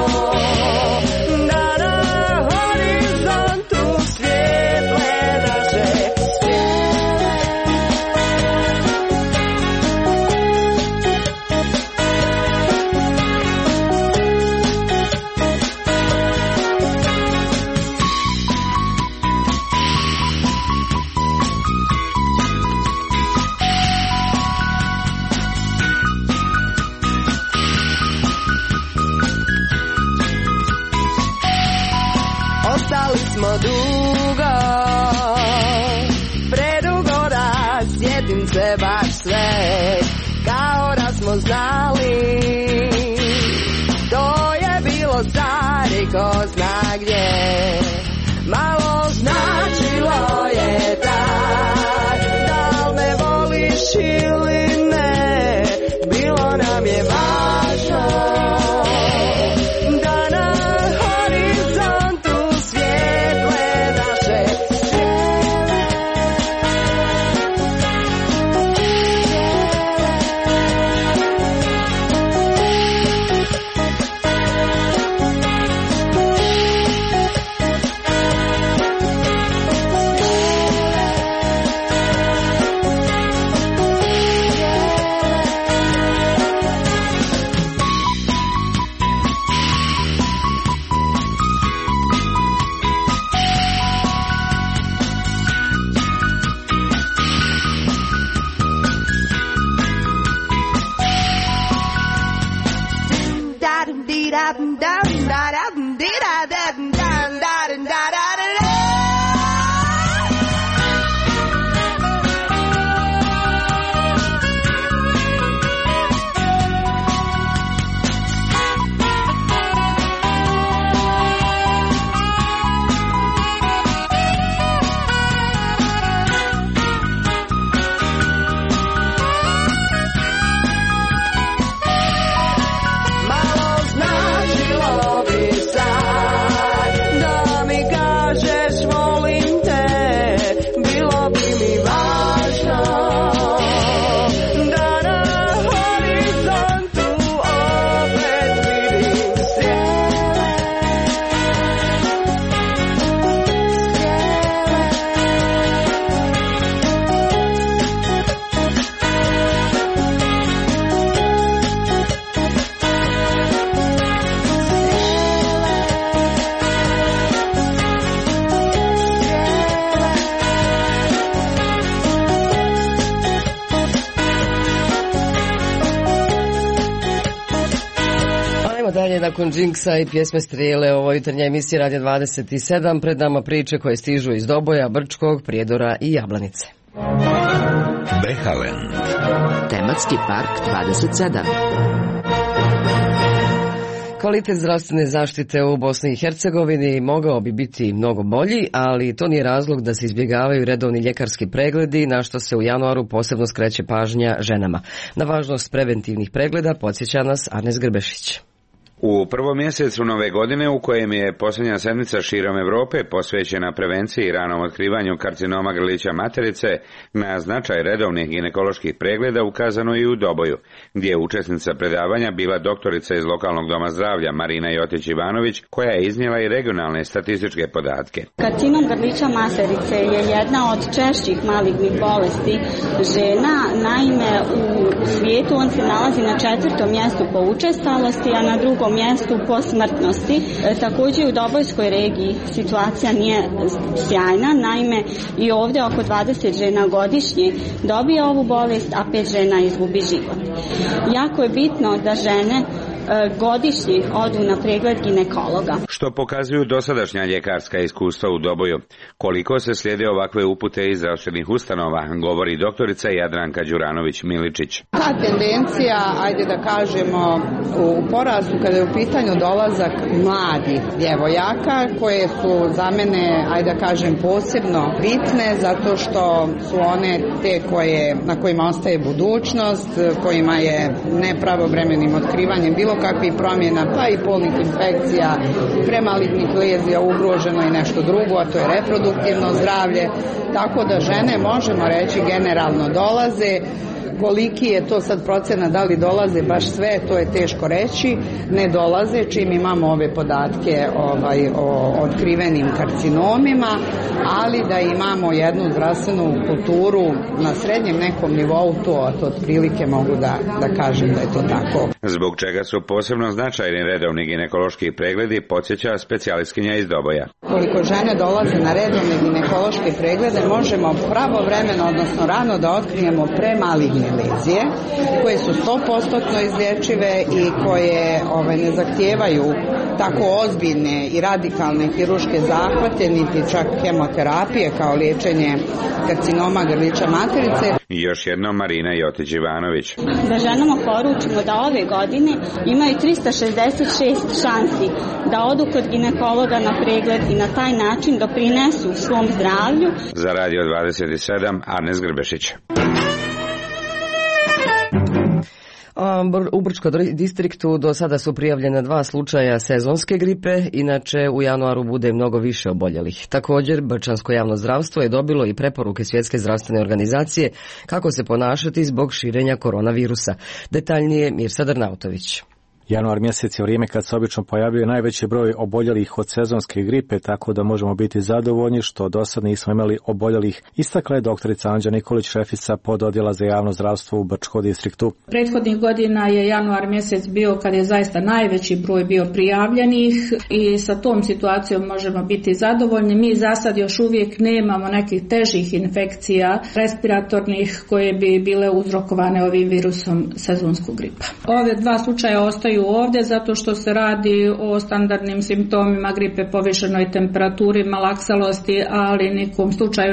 S15: Smo dugo, predugo da sjetim se baš sve, kao da smo znali. To je bilo sad i ko zna gdje, malo značilo je tad, da li me voliš ili ne, bilo nam je važno.
S1: Nakon Jinxa i pjesme Strijele, ovo jutarnja emisija Radio 27, pred nama priče koje stižu iz Doboja, Brčkog, Prijedora i Jablanice.
S2: Behalen.
S3: Tematski park 27.
S1: Kvalitet zdravstvene zaštite u Bosni i Hercegovini mogao bi biti mnogo bolji, ali to nije razlog da se izbjegavaju redovni ljekarski pregledi, na što se u januaru posebno skreće pažnja ženama. Na važnost preventivnih pregleda podsjeća nas Arnes Grbešić.
S16: U prvom mjesecu nove godine, u kojem je posljednja sedmica širom Europe posvećena prevenciji i ranom otkrivanju karcinoma grlića materice, na značaj redovnih ginekoloških pregleda ukazano i u Doboju, gdje je učesnica predavanja bila doktorica iz lokalnog doma zdravlja Marina Jotić-Ivanović, koja je iznijela i regionalne statističke podatke.
S17: Karcinom grlića materice je jedna od češćih malignih bolesti žena. Naime, u u svijetu. On se nalazi na 4. mjestu po učestalosti, a na 2. mjestu po smrtnosti. Također u Dobojskoj regiji situacija nije sjajna, naime i ovdje oko 20 žena godišnje dobije ovu bolest, a 5 žena izgubi život. Jako je bitno da žene godišnje odu na pregled ginekologa.
S16: Što pokazuju dosadašnja ljekarska iskustva u Doboju. Koliko se slijede ovakve upute iz zdravstvenih ustanova, govori doktorica Jadranka Đuranović-Miličić.
S18: Ta tendencija, ajde da kažemo, u porastu kada je u pitanju dolazak mladih djevojaka, koje su za mene, ajde da kažem, posebno bitne, zato što su one te na kojima ostaje budućnost, kojima je nepravovremenim otkrivanjem bilo kakvih promjena, pa i polnih infekcija, premalignih lezija ugroženo i nešto drugo, a to je reproduktivno zdravlje. Tako da žene, možemo reći, generalno dolaze. Koliki je to sad procena, da li dolaze baš sve, to je teško reći. Ne dolaze, čim imamo ove podatke o otkrivenim karcinomima, ali da imamo jednu zdravstvenu kulturu na srednjem nekom nivou, to otprilike mogu da kažem da je to tako.
S16: Zbog čega su posebno značajni redovni ginekološki pregledi, podsjeća specijalistkinja iz Doboja.
S18: Koliko žene dolaze na redovne ginekološke preglede, možemo pravovremeno, odnosno rano da otkrijemo premaligne lezije, koje su 100% izlječive i koje ne zahtijevaju tako ozbiljne i radikalne hiruške zahvate, niti čak hemoterapije kao liječenje karcinoma grlića materice.
S16: I još jednom Marina Jotić-Ivanović.
S17: Da ženama poručimo da ove godine imaju 366 šansi da odu kod ginekologa na pregled i na taj način doprinesu svom zdravlju.
S16: Za Radio 27, Arnes Grbešić.
S1: U Brčkom distriktu do sada su prijavljena 2 slučaja sezonske gripe, inače u januaru bude mnogo više oboljelih. Također, Brčansko javno zdravstvo je dobilo i preporuke Svjetske zdravstvene organizacije kako se ponašati zbog širenja koronavirusa. Detaljnije Mirsa Drnautović.
S19: Januar mjesec je vrijeme kad se obično pojavljuje najveći broj oboljelih od sezonske gripe, tako da možemo biti zadovoljni što do sad nismo imali oboljelih, istakla je doktorica Anđa Nikolić, šefica pododjela za javno zdravstvo u Brčkom distriktu.
S20: Prethodnih godina je januar mjesec bio kad je zaista najveći broj bio prijavljenih i sa tom situacijom možemo biti zadovoljni. Mi za sad još uvijek nemamo nekih težih infekcija respiratornih koje bi bile uzrokovane ovim virusom sezonskog gripa. Ove 2 slučaja ostaju ovdje zato što se radi o standardnim simptomima gripe, povišenoj temperaturi, malaksalosti, ali nikom slučaju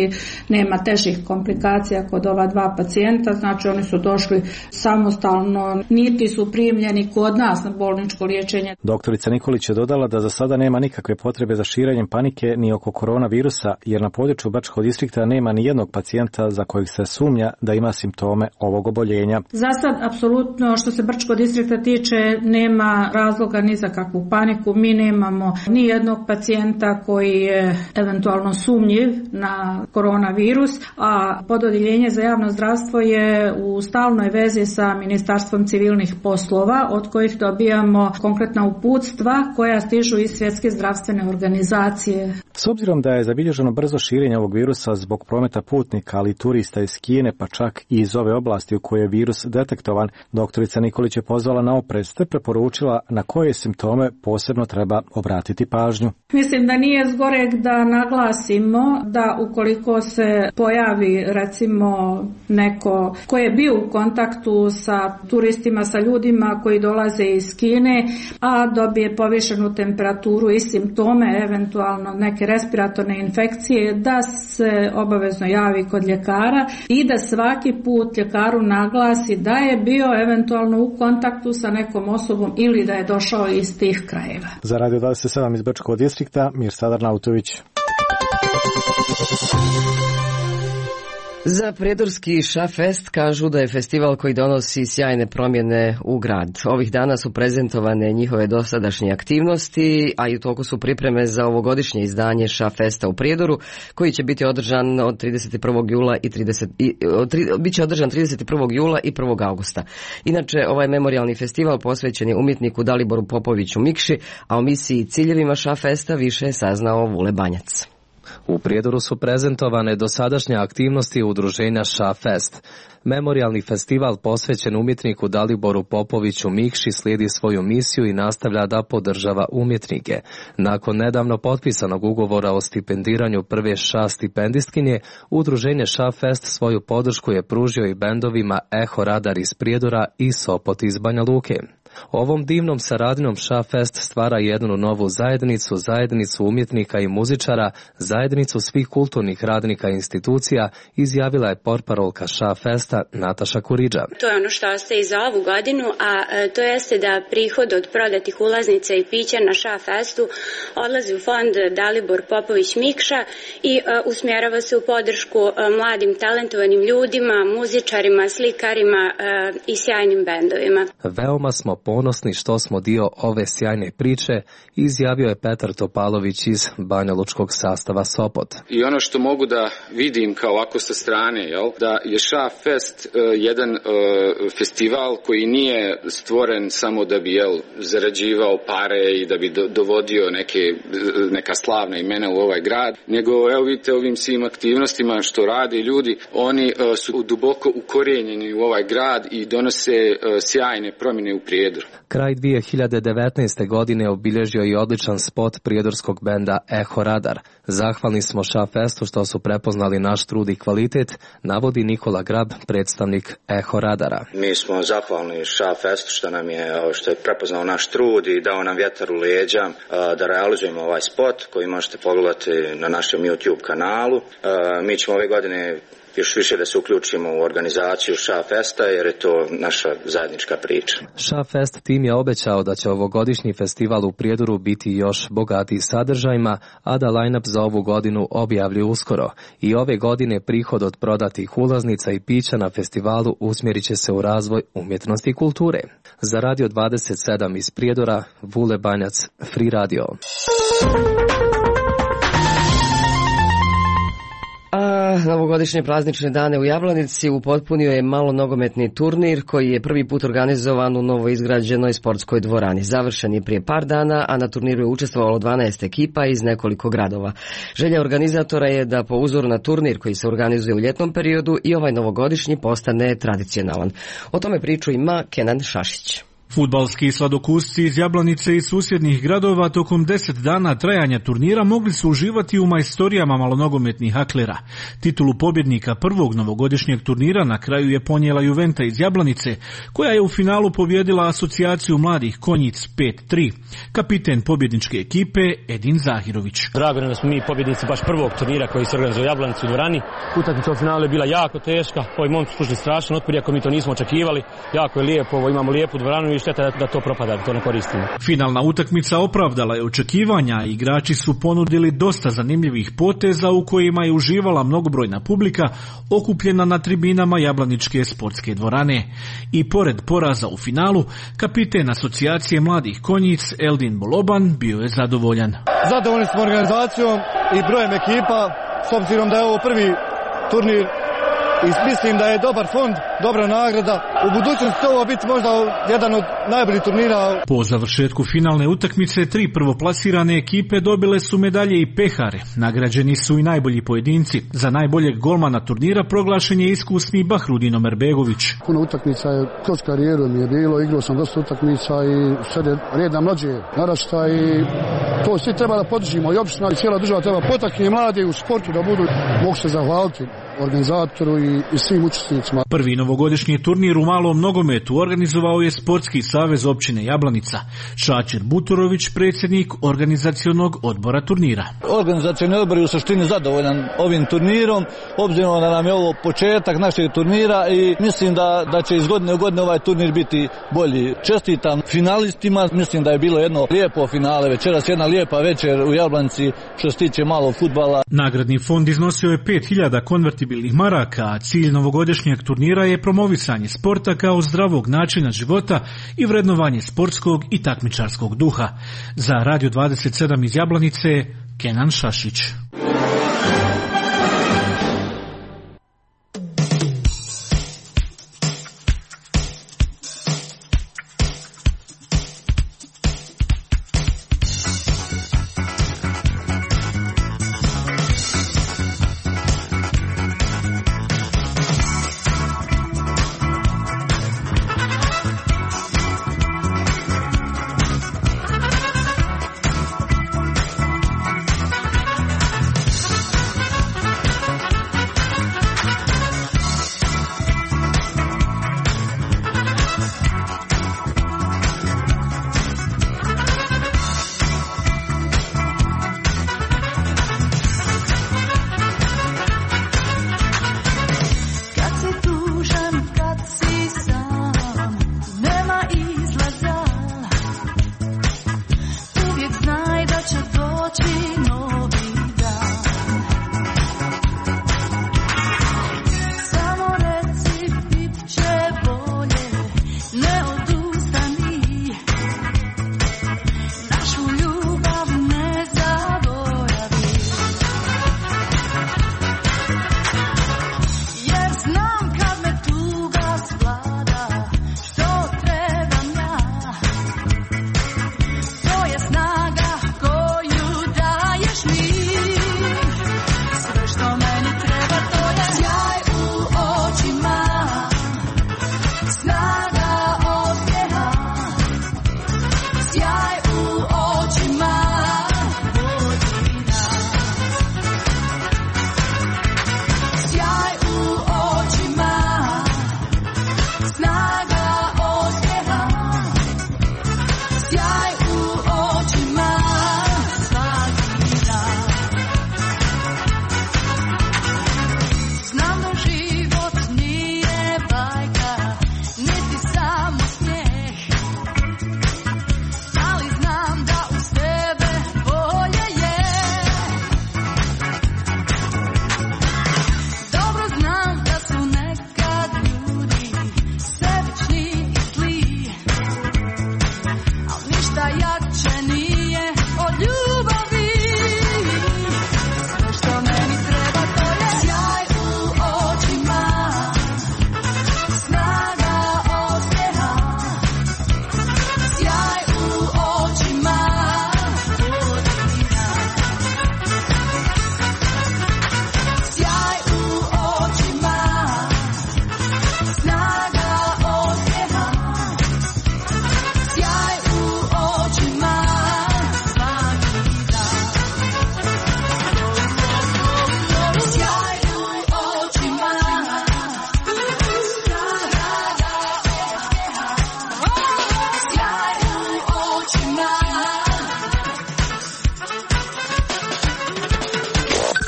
S20: nema težih komplikacija kod ova 2 pacijenta, znači oni su došli samostalno, niti su primljeni kod nas na bolničko liječenje.
S19: Doktorica Nikolić je dodala da za sada nema nikakve potrebe za širenjem panike ni oko koronavirusa, jer na području Brčkog distrikta nema ni jednog pacijenta za kojeg se sumnja da ima simptome ovog oboljenja.
S20: Za sad, apsolutno, što se Brčkog distrikta tiče, nema razloga ni za kakvu paniku. Mi nemamo ni jednog pacijenta koji je eventualno sumnjiv na koronavirus, a pododjeljenje za javno zdravstvo je u stalnoj vezi sa Ministarstvom civilnih poslova, od kojih dobijamo konkretna uputstva koja stižu iz Svjetske zdravstvene organizacije.
S19: S obzirom da je zabilježeno brzo širenje ovog virusa zbog prometa putnika, ali i turista iz Kine, pa čak i iz ove oblasti u kojoj je virus detektovan, doktorica Nikolić je pozvala na oprez te preporučila na koje simptome posebno treba obratiti pažnju.
S20: Mislim da nije zgoreg da naglasimo da ukoliko se pojavi recimo neko ko je bio u kontaktu sa turistima, sa ljudima koji dolaze iz Kine, a dobije povišenu temperaturu i simptome, eventualno neke respiratorne infekcije, da se obavezno javi kod ljekara i da svaki put ljekaru naglasi da je bio eventualno u kontaktu sa nekom osobom ili da je došao iz tih krajeva.
S19: Za Radio 27 iz Brčkog distrikta, Mirsa Drnautović.
S1: Za Prijedorski Šafest kažu da je festival koji donosi sjajne promjene u grad. Ovih dana su prezentovane njihove dosadašnje aktivnosti, a i u toku su pripreme za ovogodišnje izdanje Šafesta u Prijedoru, koji će biti održan od 31. jula biće održan 31. jula i 1. augusta. Inače, ovaj memorijalni festival posvećen je umjetniku Daliboru Popoviću Mikši, a o misiji i ciljevima Šafesta više je saznao Vule Banjac.
S21: U Prijedoru su prezentovane dosadašnje aktivnosti udruženja Ša-Fest. Memorijalni festival posvećen umjetniku Daliboru Popoviću Mikši slijedi svoju misiju i nastavlja da podržava umjetnike. Nakon nedavno potpisanog ugovora o stipendiranju prve Ša stipendistkinje, udruženje Ša-Fest svoju podršku je pružio i bendovima Eho Radar iz Prijedora i Sopot iz Banja Luke. Ovom divnom saradnjom Ša-Fest stvara jednu novu zajednicu umjetnika i muzičara, zajednicu svih kulturnih radnika i institucija, izjavila je portparolka Ša-Festa Nataša Kuriđa.
S22: To je ono što ostaje i za ovu godinu, a to jeste da prihod od prodatih ulaznica i pića na Ša-Festu odlazi u fond Dalibor Popović Mikša i usmjerava se u podršku mladim talentovanim ljudima, muzičarima, slikarima i sjajnim bendovima.
S21: Veoma smo ponosni što smo dio ove sjajne priče, izjavio je Petar Topalović iz banjalučkog sastava Sopot.
S23: I ono što mogu da vidim kao ovako sa strane, da je Ša-Fest jedan festival koji nije stvoren samo da bi zarađivao pare i da bi dovodio neka slavna imena u ovaj grad, nego vidite ovim svim aktivnostima što rade ljudi, oni su duboko ukorijenjeni u ovaj grad i donose sjajne promjene u Prijedoru.
S21: Kraj 2019. godine obilježio i odličan spot prijedorskog benda Eho Radar. Zahvalni smo Ša-Festu što su prepoznali naš trud i kvalitet, navodi Nikola Grab, predstavnik Eho Radara.
S24: Mi smo zahvalni Ša-Festu što je prepoznao naš trud i dao nam vjetar u leđa da realizujemo ovaj spot koji možete pogledati na našem YouTube kanalu. Mi ćemo ove godine još više da se uključimo u organizaciju Ša-Festa jer je to naša zajednička priča.
S21: Ša-Fest tim je obećao da će ovogodišnji festival u Prijedoru biti još bogatiji sadržajima, a da line-up za ovu godinu objavljuju uskoro. I ove godine prihod od prodatih ulaznica i pića na festivalu usmjerit će se u razvoj umjetnosti i kulture. Za Radio 27 iz Prijedora, Vule Banjac, Free Radio.
S1: Novogodišnje praznične dane u Jablanici upotpunio je malonogometni turnir koji je prvi put organizovan u novoizgrađenoj sportskoj dvorani. Završen je prije par dana, a na turniru je učestvovalo 12 ekipa iz nekoliko gradova. Želja organizatora je da po uzoru na turnir koji se organizuje u ljetnom periodu i ovaj novogodišnji postane tradicionalan. O tome priču ima Kenan Šašić.
S25: Fudbalski sladokusci iz Jablanice i susjednih gradova tokom 10 dana trajanja turnira mogli su uživati u majstorijama malonogometnih haklera. Titulu pobjednika prvog novogodišnjeg turnira na kraju je ponijela Juventa iz Jablanice, koja je u finalu pobjedila asocijaciju mladih Konjic 5-3. Kapiten pobjedničke ekipe Edin Zahirović.
S26: Drago nam da smo mi pobjednici baš prvog turnira koji se organizuje u Jablanici u dvorani. Utakmica u finalu je bila jako teška, ovi momci su pružili strašan otpor, iako mi to nismo očekivali. Jako je lijepo, imamo lijepu dvoranu i šteta da to propada, da to ne koristimo.
S25: Finalna utakmica opravdala je očekivanja, igrači su ponudili dosta zanimljivih poteza u kojima je uživala mnogobrojna publika okupljena na tribinama Jablaničke sportske dvorane. I pored poraza u finalu, kapiten asocijacije mladih Konjic Eldin Boloban bio je zadovoljan.
S27: Zadovoljni smo organizacijom i brojem ekipa, s obzirom da je ovo prvi turnir. I mislim da je dobar fond, dobra nagrada. U budućnosti ovo biti možda jedan od najboljih turnira.
S25: Po završetku finalne utakmice 3 prvoplasirane ekipe dobile su medalje i pehare. Nagrađeni su i najbolji pojedinci. Za najboljeg golmana turnira proglašen je iskusni Bahrudin Omerbegović.
S28: Puno utakmica je kroz karijeru mi je bilo, igrao sam dosta utakmica i sad je red na mlađe narasta i to svi treba da podržimo i opština i cijela država treba potaknuti mlade u sportu da budu, mogu se zahvaliti organizatoru i svim učesnicima.
S25: Prvi novogodišnji turnir u malom nogometu organizovao je Sportski savez općine Jablanica. Šačer Buturović, predsjednik organizacionog odbora turnira.
S29: Organizacioni odbor je u suštini zadovoljan ovim turnirom, obzirom da nam je ovo početak našeg turnira i mislim da će iz godine u godinu ovaj turnir biti bolji. Čestitam finalistima, mislim da je bilo jedno lijepo finale večeras, jedna lijepa večer u Jablanici što se tiče malog fudbala.
S25: Nagradni fond iznosio je 5000 konvertibilnih maraka, a cilj novogodišnjeg turnira je promovisanje sporta kao zdravog načina života i vrednovanje sportskog i takmičarskog duha. Za Radio 27 iz Jablanice, Kenan Šašić.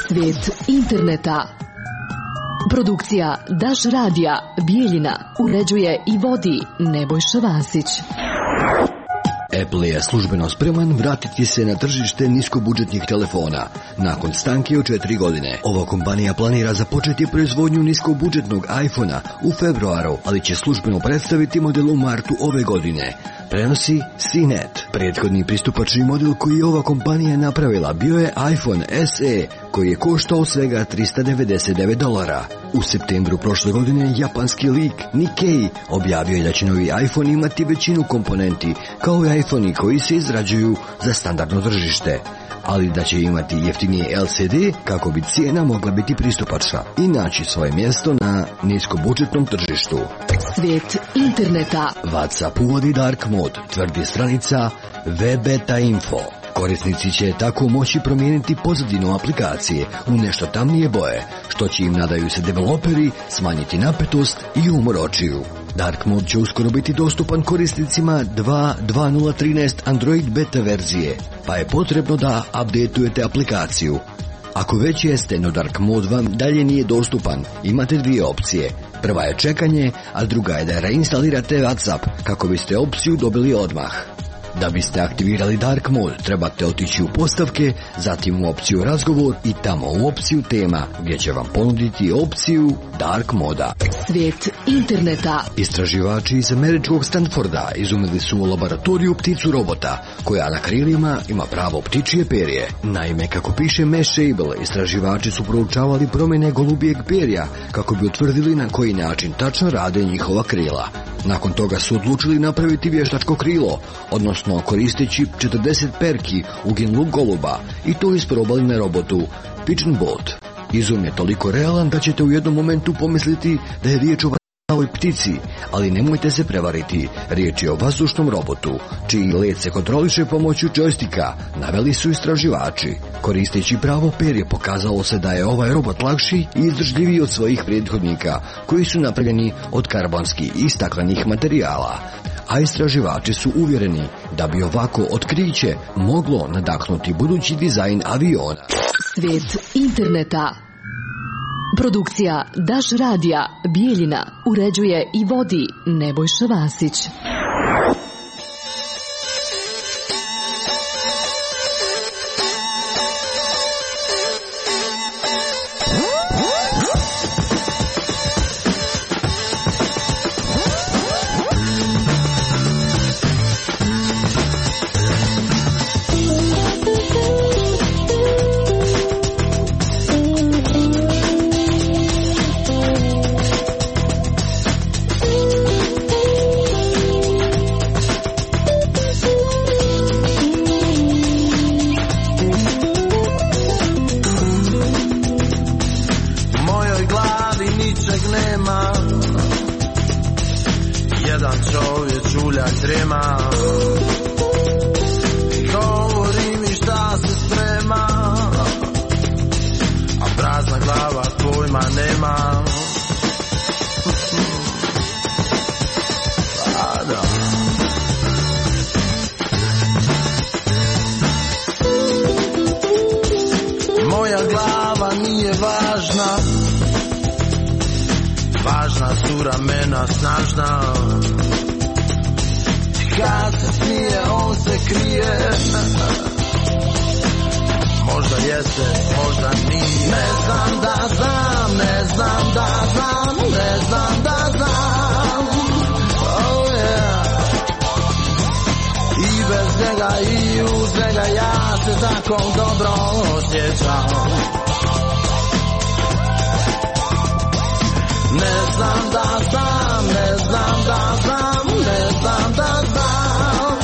S4: Svijet interneta. Produkcija Daš radija Bijeljina. Uređuje i vodi Nebojša Vasić.
S5: Apple je službeno spreman vratiti se na tržište niskobudžetnih telefona. Nakon stanke od 4 godine, ova kompanija planira započeti proizvodnju niskobudžetnog iPhona u februaru, ali će službeno predstaviti model u martu ove godine. Prenosi CNET. Prethodni pristupačni model koji je ova kompanija napravila bio je iPhone SE, koji je koštao svega $399. U septembru prošle godine japanski lik Nikkei objavio je da će novi iPhone imati većinu komponenti kao i iPhone-i koji se izrađuju za standardno tržište, ali da će imati jeftinije LCD kako bi cijena mogla biti pristupačna i naći svoje mjesto na niskobudžetnom tržištu.
S4: Svijet interneta.
S5: WhatsApp uvodi dark mode, tvrdi stranica Webeta Info. Korisnici će tako moći promijeniti pozadinu aplikacije u nešto tamnije boje, što će im, nadaju se developeri, smanjiti napetost i umor očiju. Dark mode će uskoro biti dostupan korisnicima 2.2.0.13 Android beta verzije, pa je potrebno da updateujete aplikaciju. Ako već jeste, no dark mode vam dalje nije dostupan, imate dvije opcije. Prva je čekanje, a druga je da reinstalirate WhatsApp kako biste opciju dobili odmah. Da biste aktivirali dark mode, trebate otići u postavke, zatim u opciju razgovor i tamo u opciju tema, gdje će vam ponuditi opciju dark moda.
S4: Svijet interneta.
S5: Istraživači iz američkog Stanforda izumili su u laboratoriju pticu robota, koja na krilima ima pravo ptičje perje. Naime, kako piše Mashable, istraživači su proučavali promjene golubijeg perja kako bi utvrdili na koji način tačno rade njihova krila. Nakon toga su odlučili napraviti vještačko krilo, odnosno koristeći 40 perki uginulog goluba, i to isprobali na robotu Pigeon Bot. Izum je toliko realan da ćete u jednom momentu pomisliti da je riječ o pravoj ptici, ali nemojte se prevariti, riječ je o vazdušnom robotu, čiji let se kontroliše pomoću džojstika, naveli su istraživači. Koristeći pravo perje pokazalo se da je ovaj robot lakši i izdržljiviji od svojih prethodnika, koji su napravljeni od karbonskih i staklenih materijala. A istraživači su uvjereni da bi ovako otkriće moglo nadahnuti budući dizajn aviona.
S4: Svijet interneta. Produkcija Daš radija Bijeljina. Uređuje i vodi Nebojša Vasić.
S6: Važna su ramena snažna, kad se smije on se krije. Možda jeste, možda nije. Ne znam da znam, ne znam da znam, ne znam da znam. Oh yeah. I bez njega i uz njega ja se tako dobro osjećam. Ne znam da znam, ne znam da znam, ne znam da znam.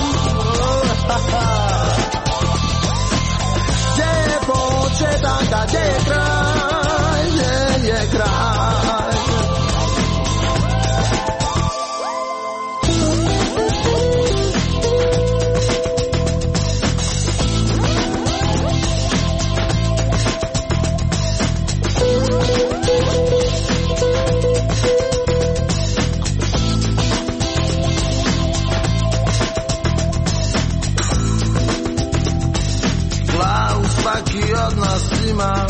S6: Gdje je početak, a gdje je kraj, gdje je kraj. od nas ima,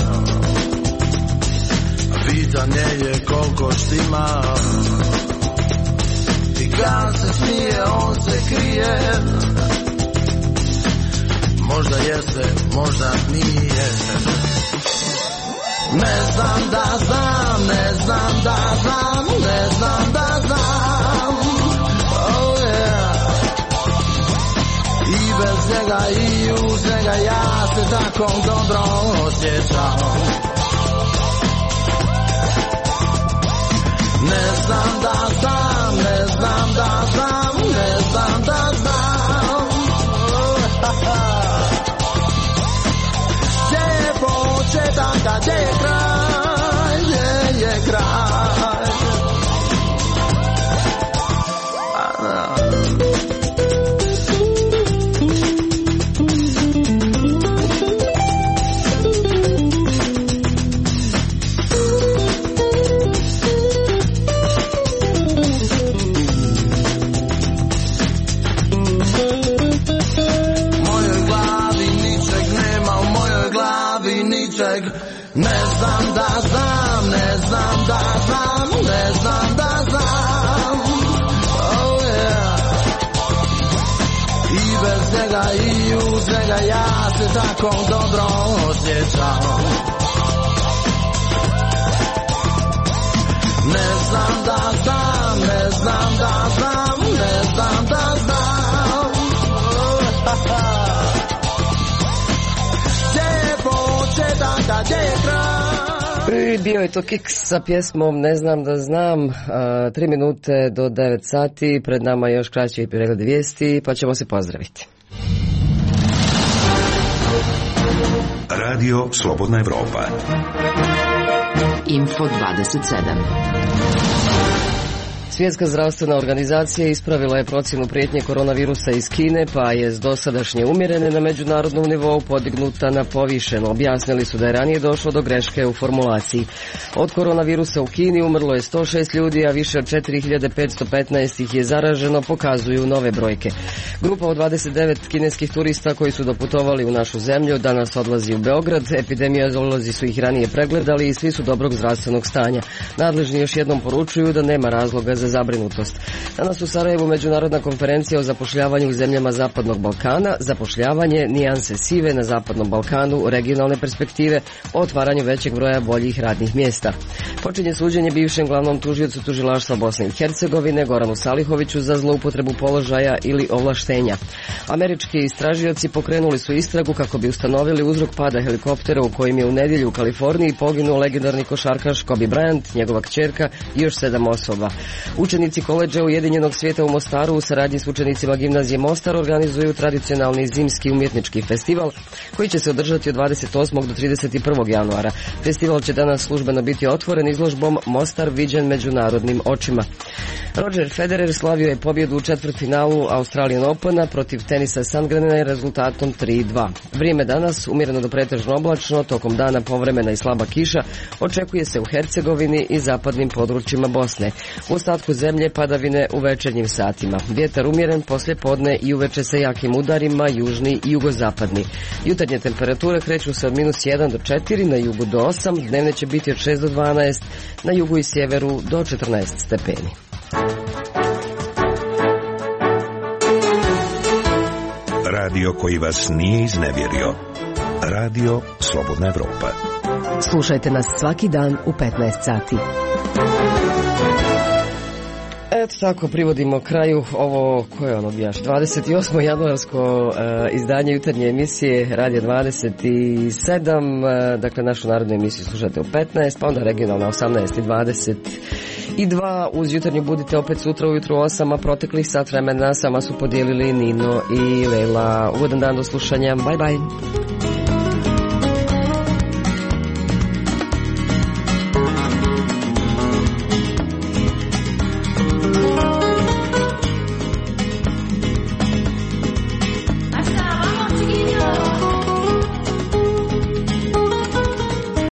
S6: pitanje je koliko štima. I kad se smije, on se krije. Možda jeste, možda nije. Ne znam da znam, ne znam da znam, ne znam da znam. Oh yeah. I bez njega i uz njega ja se tako dobro osjećam. Ne znam da znam, ne znam da znam, ne znam da znam. Gdje je početak, a gdje je kraj, gdje je kraj. Ne znam da znam, ne znam da znam, ne znam da znam. Oh yeah. I bez njega i uz njega ja se tako dobro osjećam. Ne znam da znam, ne znam da znam, ne znam da znam.
S1: Bio je to Kiks sa pjesmom Ne znam da znam, 3 minute do 9 sati, pred nama još kraći pregled vijesti, pa ćemo se pozdraviti.
S2: Radio Slobodna Evropa.
S3: Info 27.
S1: Svjetska zdravstvena organizacija ispravila je procjenu prijetnje koronavirusa iz Kine, pa je s dosadašnje umjerene na međunarodnom nivou podignuta na povišeno. Objasnili su da je ranije došlo do greške u formulaciji. Od koronavirusa u Kini umrlo je 106 ljudi, a više od 4515 ih je zaraženo, pokazuju nove brojke. Grupa od 29 kineskih turista koji su doputovali u našu zemlju danas odlazi u Beograd. Epidemiolozi su ih ranije pregledali i svi su dobrog zdravstvenog stanja. Nadležni još jednom poručuju da nema razloga za zabrinutost. Danas u Sarajevu međunarodna konferencija o zapošljavanju u zemljama Zapadnog Balkana, zapošljavanje, nijanse sive na Zapadnom Balkanu, regionalne perspektive, o otvaranju većeg broja boljih radnih mjesta. Počinje suđenje bivšem glavnom tužiocu tužilaštva Bosne i Hercegovine Goranu Salihoviću za zloupotrebu položaja ili ovlaštenja. Američki istražioci pokrenuli su istragu kako bi ustanovili uzrok pada helikoptera u kojim je u nedjelju u Kaliforniji poginuo legendarni košarkaš Kobe Bryant, njegova kćerka i još 7 osoba. Učenici koledža Ujedinjenog svijeta u Mostaru u saradnji s učenicima gimnazije Mostar organizuju tradicionalni zimski umjetnički festival koji će se održati od 28. do 31. januara. Festival će danas službeno biti otvoren izložbom Mostar viđen međunarodnim očima. Roger Federer slavio je pobjedu u četvrtfinalu Australian Opena protiv tenisa Sandgrena rezultatom 3-2. Vrijeme danas umjereno do pretežno oblačno, tokom dana povremena i slaba kiša očekuje se u Hercegovini i zapadnim područjima Bosne. U ostatku zemlje padavine u večernjim satima. Vjetar umjeren poslije podne i uveče sa jakim udarima, južni i jugozapadni. Jutarnje temperature kreću se od -1 do 4, na jugu do 8, dnevne će biti od 6 do 12, na jugu i sjeveru do 14 stepeni.
S2: Radio koji vas nije iznevjerio. Radio Slobodna Evropa.
S3: Slušajte nas svaki dan u 15 sati.
S1: Eto tako, privodimo kraju ovo, koje je ono objaš, 28. januarsko izdanje jutarnje emisije Radio 27, dakle našu narodnu emisiju slušate u 15, pa onda regionalna 18:22, uz jutarnju budite opet sutra ujutru 8, a proteklih sat vremena sama su podijelili Nino i Lela. Ugodan dan, do slušanja, bye bye.